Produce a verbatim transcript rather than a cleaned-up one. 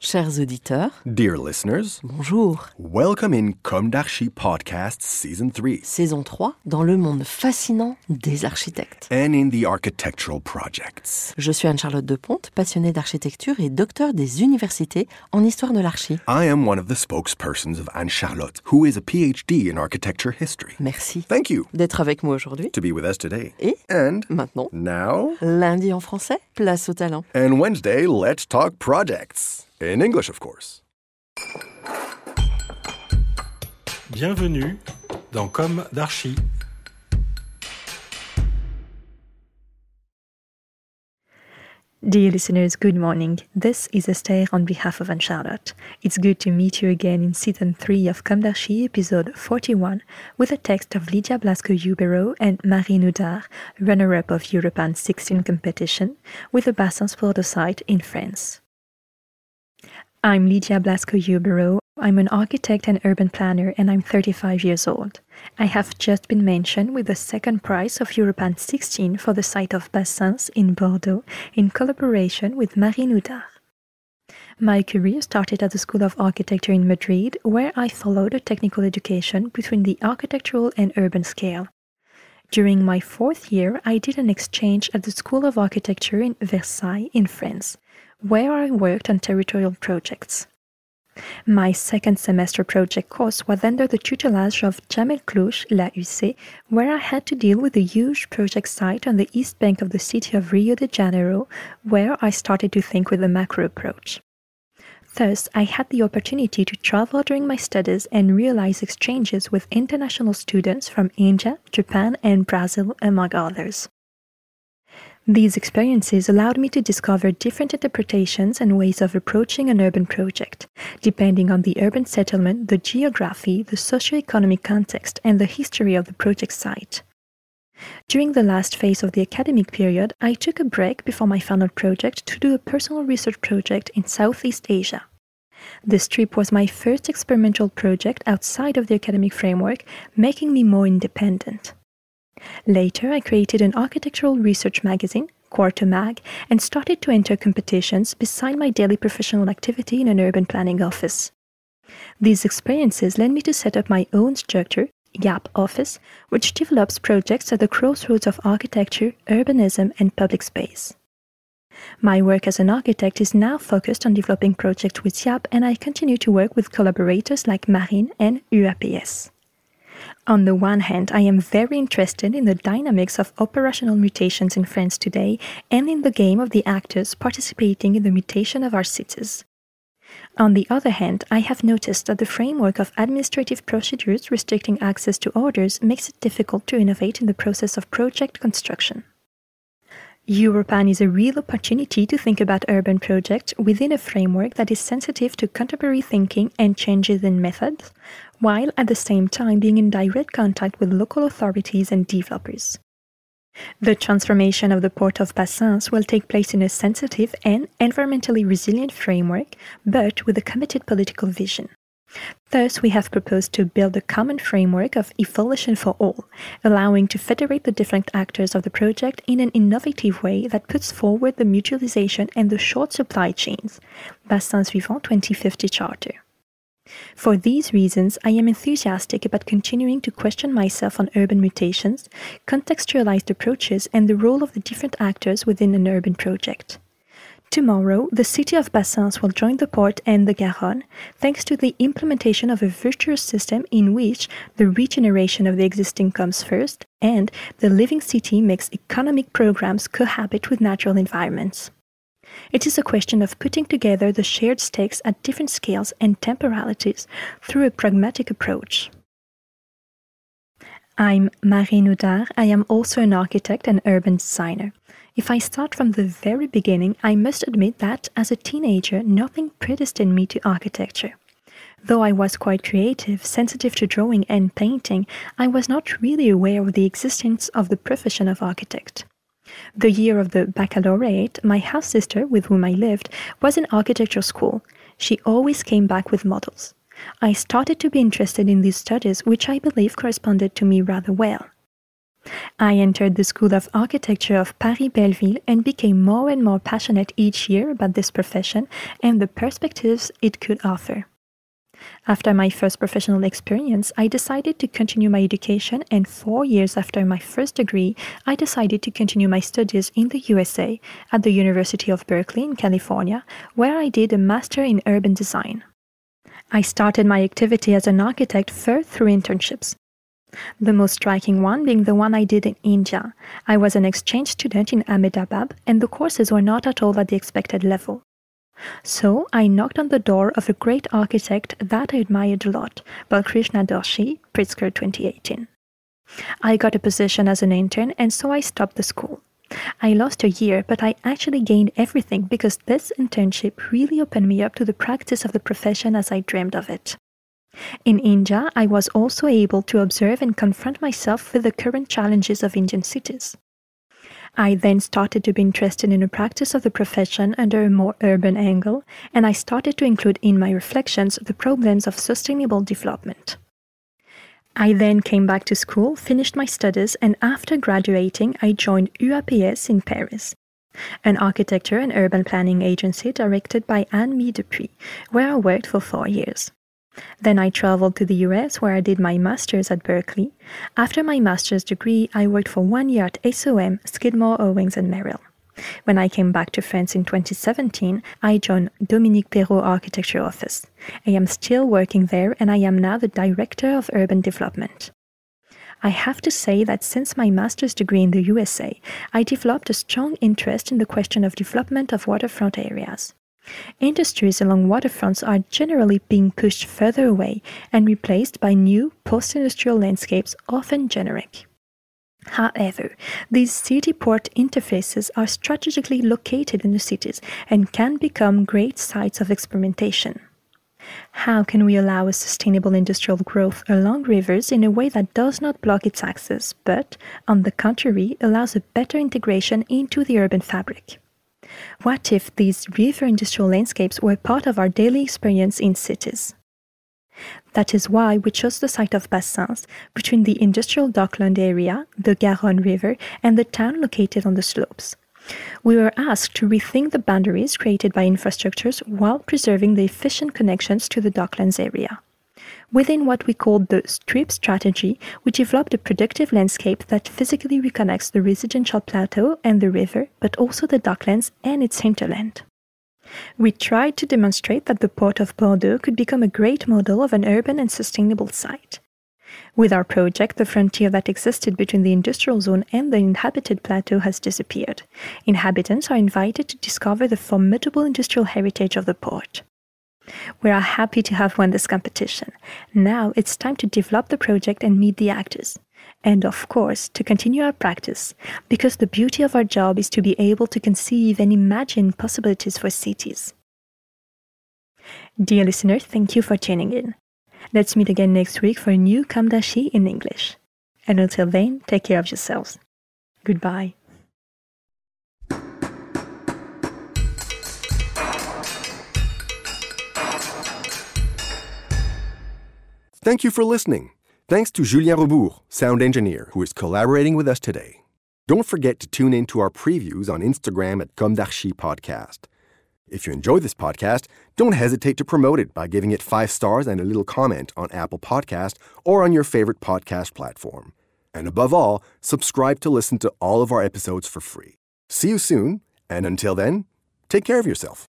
Chers auditeurs, Dear listeners, bonjour. welcome in Comme d'Archi Podcast Season three Saison trois, dans le monde fascinant des architectes. and in the architectural projects. Je suis Anne-Charlotte Deponte, passionnée d'architecture et docteur des universités en histoire de l'archi. I am one of the spokespersons of Anne-Charlotte, who is a P H D in architecture history. Merci Thank you d'être avec moi aujourd'hui. to be with us today. Et And maintenant, now, lundi en français, place au talent. and Wednesday, let's talk projects. In English, of course. Bienvenue dans Comme d'Archi. Dear listeners, good morning. This is Esther on behalf of Anne-Charlotte. It's good to meet you again in Season three of Comme d'Archi, episode forty-one, with a text of Lydia Blasco-Hubero and Marie Noudard, runner-up of European sixteen competition, with the Bassins Bordeaux site in France. I'm Lydia Blasco-Hubero. I'm an architect and urban planner, and I'm thirty-five years old. I have just been mentioned with the second prize of European sixteen for the site of Bassins in Bordeaux in collaboration with Marie Noudard. My career started at the School of Architecture in Madrid, where I followed a technical education between the architectural and urban scale. During my fourth year, I did an exchange at the School of Architecture in Versailles in France, where I worked on territorial projects. My second semester project course was under the tutelage of Jamel Clouche, La U C, where I had to deal with a huge project site on the east bank of the city of Rio de Janeiro, where I started to think with a macro approach. Thus, I had the opportunity to travel during my studies and realize exchanges with international students from India, Japan, and Brazil, among others. These experiences allowed me to discover different interpretations and ways of approaching an urban project, depending on the urban settlement, the geography, the socio-economic context, and the history of the project site. During the last phase of the academic period, I took a break before my final project to do a personal research project in Southeast Asia. This trip was my first experimental project outside of the academic framework, making me more independent. Later, I created an architectural research magazine, Quarto Mag, and started to enter competitions beside my daily professional activity in an urban planning office. These experiences led me to set up my own structure, GAP Office, which develops projects at the crossroads of architecture, urbanism, and public space. My work as an architect is now focused on developing projects with GAP, and I continue to work with collaborators like Marine and U A P S. On the one hand, I am very interested in the dynamics of operational mutations in France today and in the game of the actors participating in the mutation of our cities. On the other hand, I have noticed that the framework of administrative procedures restricting access to orders makes it difficult to innovate in the process of project construction. Europan is a real opportunity to think about urban projects within a framework that is sensitive to contemporary thinking and changes in methods, while at the same time being in direct contact with local authorities and developers. The transformation of the port of Bassins will take place in a sensitive and environmentally resilient framework, but with a committed political vision. Thus, we have proposed to build a common framework of evolution for all, allowing to federate the different actors of the project in an innovative way that puts forward the mutualization and the short supply chains, Bassins Vivant twenty fifty Charter. For these reasons, I am enthusiastic about continuing to question myself on urban mutations, contextualized approaches, and the role of the different actors within an urban project. Tomorrow, the city of Bassins will join the port and the Garonne, thanks to the implementation of a virtuous system in which the regeneration of the existing comes first, and the living city makes economic programs cohabit with natural environments. It is a question of putting together the shared stakes at different scales and temporalities through a pragmatic approach. I'm Marie Noudard. I am also an architect and urban designer. If I start from the very beginning, I must admit that, as a teenager, nothing predestined me to architecture. Though I was quite creative, sensitive to drawing and painting, I was not really aware of the existence of the profession of architect. The year of the baccalaureate, my half-sister, with whom I lived, was in architecture school. She always came back with models. I started to be interested in these studies, which I believe corresponded to me rather well. I entered the School of Architecture of Paris-Belleville and became more and more passionate each year about this profession and the perspectives it could offer. After my first professional experience, I decided to continue my education, and four years after my first degree, I decided to continue my studies in the U S A at the University of Berkeley in California, where I did a Master in Urban Design. I started my activity as an architect first through internships. The most striking one being the one I did in India. I was an exchange student in Ahmedabad, and the courses were not at all at the expected level. So I knocked on the door of a great architect that I admired a lot, Balkrishna Doshi, Pritzker twenty eighteen. I got a position as an intern, and so I stopped the school. I lost a year, but I actually gained everything because this internship really opened me up to the practice of the profession as I dreamed of it. In India, I was also able to observe and confront myself with the current challenges of Indian cities. I then started to be interested in the practice of the profession under a more urban angle, and I started to include in my reflections the problems of sustainable development. I then came back to school, finished my studies, and after graduating, I joined U A P S in Paris, an architecture and urban planning agency directed by Anne-Mie Dupuis, where I worked for four years. Then I traveled to the U S, where I did my master's at Berkeley. After my master's degree, I worked for one year at S O M, Skidmore, Owings and Merrill. When I came back to France in twenty seventeen, I joined Dominique Perrault Architecture Office. I am still working there, and I am now the Director of Urban Development. I have to say that since my master's degree in the U S A, I developed a strong interest in the question of development of waterfront areas. Industries along waterfronts are generally being pushed further away and replaced by new post-industrial landscapes, often generic. However, these city-port interfaces are strategically located in the cities and can become great sites of experimentation. How can we allow a sustainable industrial growth along rivers in a way that does not block its access, but, on the contrary, allows a better integration into the urban fabric? What if these river industrial landscapes were part of our daily experience in cities? That is why we chose the site of Bassins, between the industrial dockland area, the Garonne River, and the town located on the slopes. We were asked to rethink the boundaries created by infrastructures while preserving the efficient connections to the docklands area. Within what we called the strip strategy, we developed a productive landscape that physically reconnects the residential plateau and the river, but also the docklands and its hinterland. We tried to demonstrate that the port of Bordeaux could become a great model of an urban and sustainable site. With our project, the frontier that existed between the industrial zone and the inhabited plateau has disappeared. Inhabitants are invited to discover the formidable industrial heritage of the port. We are happy to have won this competition. Now it's time to develop the project and meet the actors. And of course, to continue our practice, because the beauty of our job is to be able to conceive and imagine possibilities for cities. Dear listeners, thank you for tuning in. Let's meet again next week for a new Comme d'Archi in English. And until then, take care of yourselves. Goodbye. Thank you for listening. Thanks to Julien Rebourg, sound engineer, who is collaborating with us today. Don't forget to tune in to our previews on Instagram at Comme d'Archi Podcast. If you enjoy this podcast, don't hesitate to promote it by giving it five stars and a little comment on Apple Podcast or on your favorite podcast platform. And above all, subscribe to listen to all of our episodes for free. See you soon, and until then, take care of yourself.